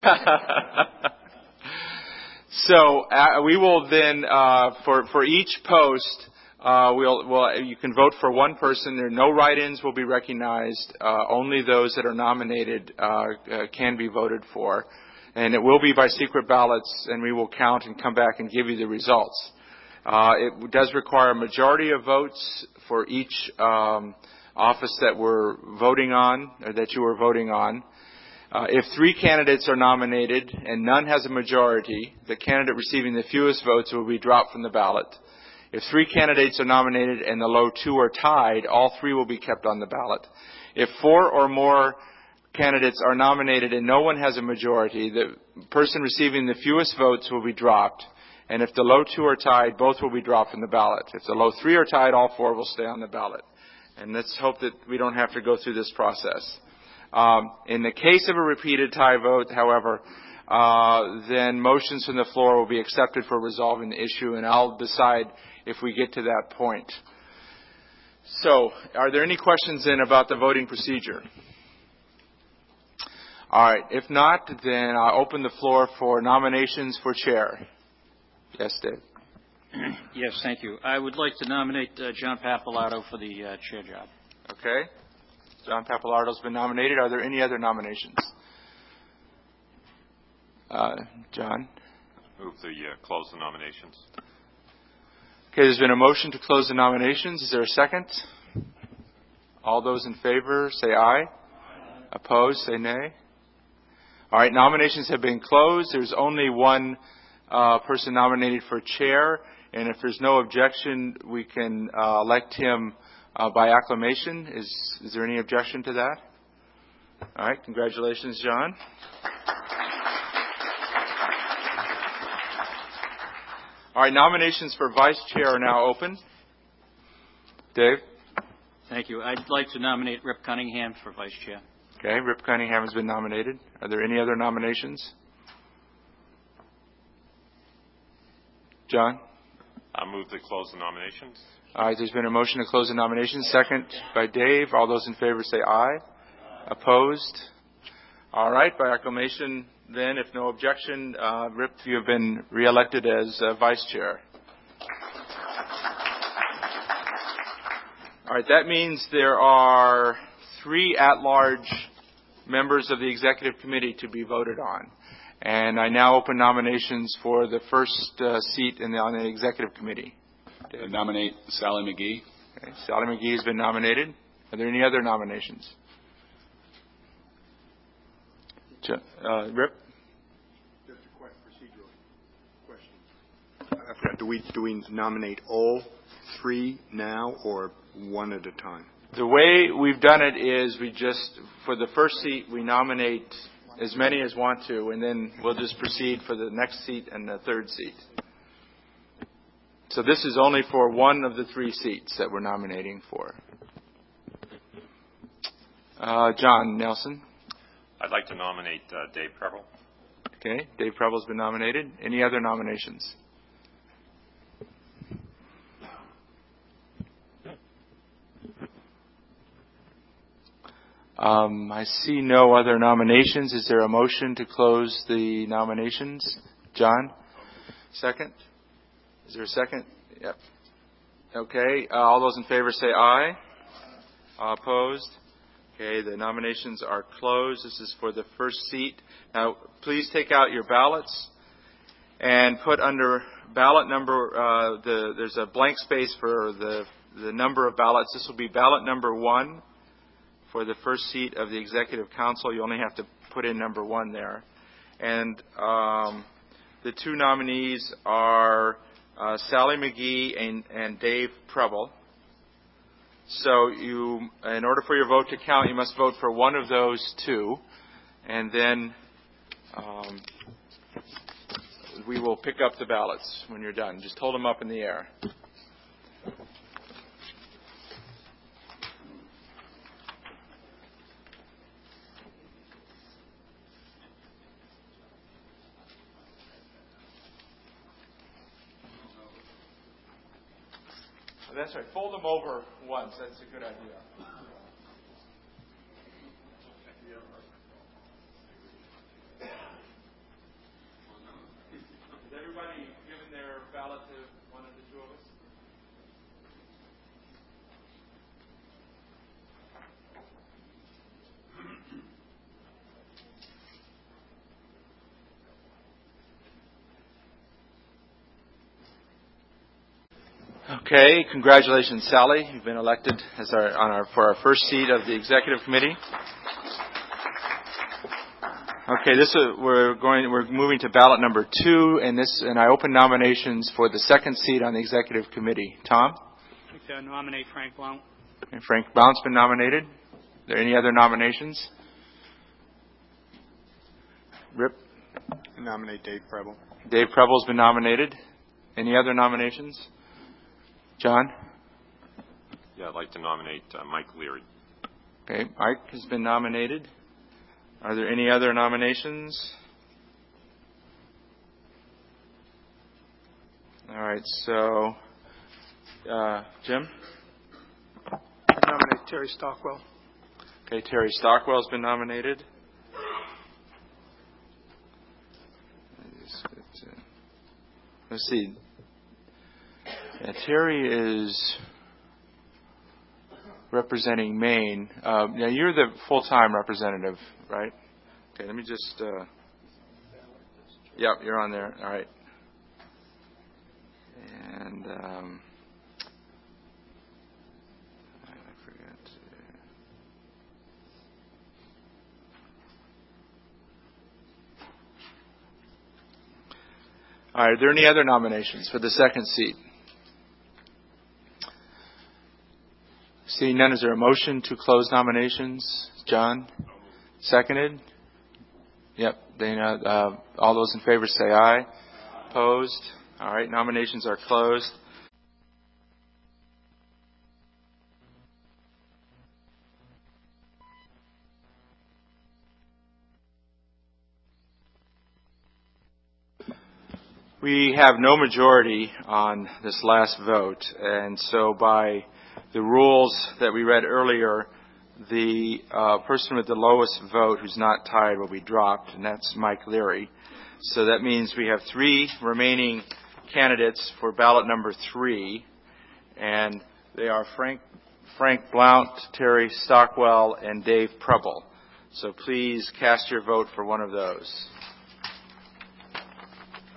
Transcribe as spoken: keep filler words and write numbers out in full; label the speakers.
Speaker 1: So uh, we will then, uh, for for each post, uh, we'll, we'll you can vote for one person. There no write-ins will be recognized. Uh, only those that are nominated uh, uh, can be voted for, and it will be by secret ballots. And we will count and come back and give you the results. Uh, it does require a majority of votes for each um, office that we're voting on, or that you are voting on. Uh, if three candidates are nominated and none has a majority, the candidate receiving the fewest votes will be dropped from the ballot. If three candidates are nominated and the low two are tied, all three will be kept on the ballot. If four or more candidates are nominated and no one has a majority, the person receiving the fewest votes will be dropped. And if the low two are tied, both will be dropped from the ballot. If the low three are tied, all four will stay on the ballot. And let's hope that we don't have to go through this process. Um, in the case of a repeated tie vote, however, uh, then motions from the floor will be accepted for resolving the issue, and I'll decide if we get to that point. So, are there any questions then about the voting procedure? All right. If not, then I'll open the floor for nominations for chair. Yes, Dave.
Speaker 2: Yes, thank you. I would like to nominate uh, John Pappalardo for the uh, chair job.
Speaker 1: Okay. John Pappalardo's been nominated. Are there any other nominations? Uh, John?
Speaker 3: Move the uh, close the nominations.
Speaker 1: Okay, there's been a motion to close the nominations. Is there a second? All those in favor, say aye. Aye. Opposed, say nay. All right, nominations have been closed. There's only one uh, person nominated for chair, and if there's no objection, we can uh, elect him uh, by acclamation. Is, is there any objection to that? All right, congratulations, John. All right, nominations for vice chair are now open. Dave?
Speaker 2: Thank you. I'd like to nominate Rip Cunningham for vice chair.
Speaker 1: Okay, Rip Cunningham has been nominated. Are there any other nominations? John?
Speaker 3: I move to close the nominations.
Speaker 1: All right, there's been a motion to close the nominations. Second by Dave. All those in favor say aye. Opposed? All right, by acclamation then, if no objection, uh, Rip, you have been reelected as uh, vice chair. All right, that means there are three at-large members of the executive committee to be voted on. And I now open nominations for the first uh, seat in the, on the executive committee.
Speaker 4: I nominate Sally McGee.
Speaker 1: Okay, Sally McGee has been nominated. Are there any other nominations? Uh, Rip?
Speaker 5: Just a quick procedural question. I forgot, do we, do we nominate all three now or one at a time?
Speaker 1: The way we've done it is we just, for the first seat, we nominate as many as want to, and then we'll just proceed for the next seat and the third seat. So this is only for one of the three seats that we're nominating for. Uh, John Nelson.
Speaker 3: I'd like to nominate uh, Dave Preble.
Speaker 1: Okay, Dave Preble's been nominated. Any other nominations? Um, I see no other nominations. Is there a motion to close the nominations? John? Second? Is there a second? Yep. Okay. Uh, all those in favor say aye. Uh, opposed? Okay. The nominations are closed. This is for the first seat. Now, please take out your ballots and put under ballot number, uh, the, there's a blank space for the, the number of ballots. This will be ballot number one. For the first seat of the Executive Council, you only have to put in number one there. And um, the two nominees are uh, Sally McGee and, and Dave Preble. So you, in order for your vote to count, you must vote for one of those two. And then um, we will pick up the ballots when you're done. Just hold them up in the air. That's right. Fold them over once. That's a good idea. Okay, congratulations, Sally. You've been elected as our, on our, for our first seat of the Executive Committee. Okay, this is, we're going. We're moving to ballot number two, and this. And I open nominations for the second seat on the Executive Committee. Tom?
Speaker 6: I'd like to nominate Frank Blount.
Speaker 1: And Frank Blount's been nominated. Are there any other nominations? Rip?
Speaker 5: Nominate Dave Preble.
Speaker 1: Dave Preble's been nominated. Any other nominations? John?
Speaker 3: Yeah, I'd like to nominate uh, Mike Leary.
Speaker 1: Okay, Mike has been nominated. Are there any other nominations? All right, so, uh, Jim?
Speaker 6: I nominate Terry Stockwell.
Speaker 1: Okay, Terry Stockwell's been nominated. Let's see. Yeah, Terry is representing Maine. Uh, now, you're the full-time representative, right? Okay, let me just... Uh, yep, you're on there. All right. And... Um, I forget... All right, are there any other nominations for the second seat? Seeing none, is there a motion to close nominations? John? Seconded? Yep. Dana, uh, all those in favor say aye. Opposed? All right, nominations are closed. We have no majority on this last vote, and so by the rules that we read earlier, the uh, person with the lowest vote who's not tied will be dropped, and that's Mike Leary. So that means we have three remaining candidates for ballot number three, and they are Frank, Frank Blount, Terry Stockwell, and Dave Preble. So please cast your vote for one of those.